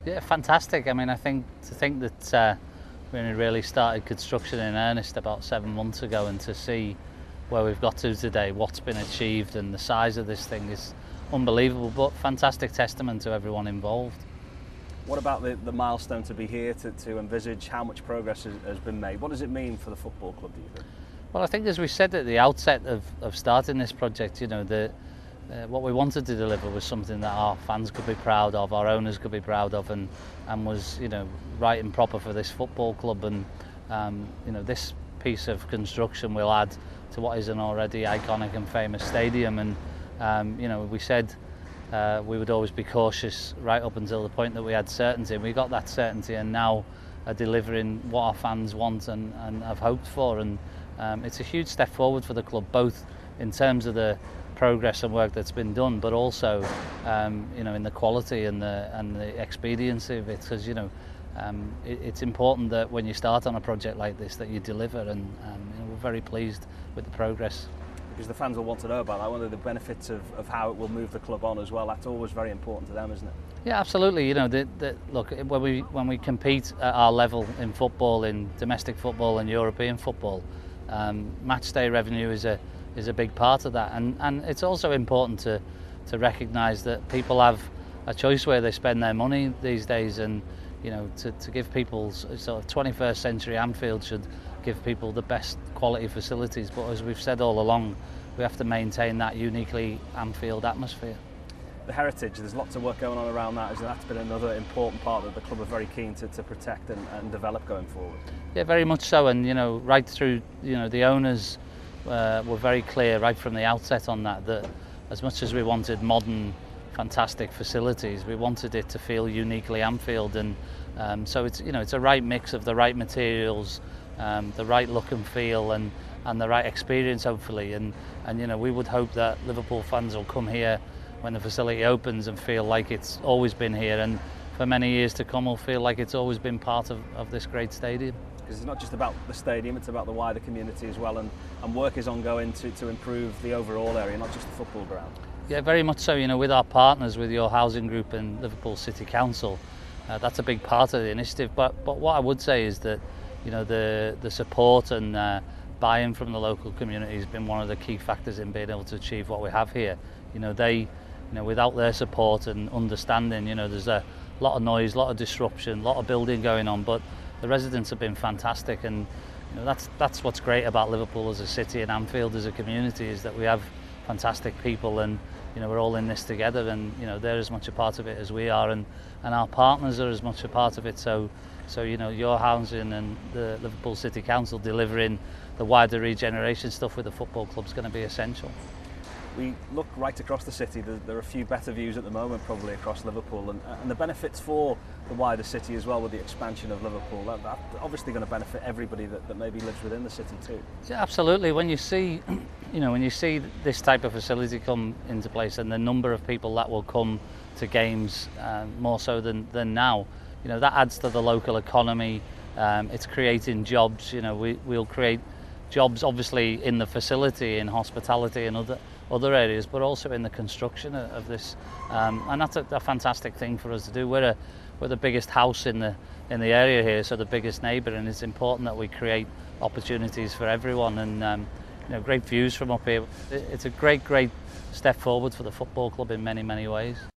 Yeah, fantastic. I mean, I think that we only really started construction in earnest about 7 months ago, and to see where we've got to today, what's been achieved, and the size of this thing is unbelievable. But fantastic testament to everyone involved. What about the milestone to be here, to envisage how much progress has been made? What does it mean for the football club, do you think? Well, I think, as we said at the outset of starting this project, what we wanted to deliver was something that our fans could be proud of, our owners could be proud of, and was right and proper for this football club. And this piece of construction will add to what is an already iconic and famous stadium. And we said we would always be cautious right up until the point that we had certainty. And we got that certainty, and now are delivering what our fans want and have hoped for. And it's a huge step forward for the club, both in terms of the progress and work that's been done, but also in the quality and the expediency of it. Because it's important that when you start on a project like this that you deliver, and we're very pleased with the progress. Because the fans will want to know about that. One of the benefits of how it will move the club on as well. That's always very important to them, isn't it? Yeah, absolutely. Look, when we compete at our level in football, in domestic football and European football, match day revenue is a big part of that, and it's also important to recognise that people have a choice where they spend their money these days. And to give people sort of 21st century Anfield should give people the best quality facilities, but as we've said all along, we have to maintain that uniquely Anfield atmosphere. The heritage, there's lots of work going on around that, and that's been another important part that the club are very keen to protect and develop going forward. Yeah, very much so. And right through, the owners were very clear right from the outset on that as much as we wanted modern, fantastic facilities, we wanted it to feel uniquely Anfield. And so it's a right mix of the right materials, the right look and feel, and the right experience, hopefully. And we would hope that Liverpool fans will come here when the facility opens and feel like it's always been here, and for many years to come will feel like it's always been part of this great stadium. Because it's not just about the stadium, it's about the wider community as well, and work is ongoing to improve the overall area, not just the football ground. Yeah, very much so. With our partners, with Your Housing Group and Liverpool City Council, that's a big part of the initiative. But what I would say is that the support and buy-in from the local community has been one of the key factors in being able to achieve what we have here. Without their support and understanding, there's a lot of noise, a lot of disruption, a lot of building going on, but the residents have been fantastic. And that's what's great about Liverpool as a city and Anfield as a community, is that we have fantastic people, and we're all in this together, and they're as much a part of it as we are, and our partners are as much a part of it. So Your Housing and the Liverpool City Council delivering the wider regeneration stuff with the football club is going to be essential. We look right across the city. There are a few better views at the moment probably across Liverpool, and the benefits for the wider city as well with the expansion of Liverpool. That's obviously going to benefit everybody that maybe lives within the city too. Yeah, absolutely. When you see this type of facility come into place, and the number of people that will come to games more so than now, that adds to the local economy. It's creating jobs. We'll create jobs obviously in the facility, in hospitality and other areas, but also in the construction of this, and that's a fantastic thing for us to do. We're the biggest house in the area here, so the biggest neighbour, and it's important that we create opportunities for everyone. And great views from up here. It's a great step forward for the football club in many ways.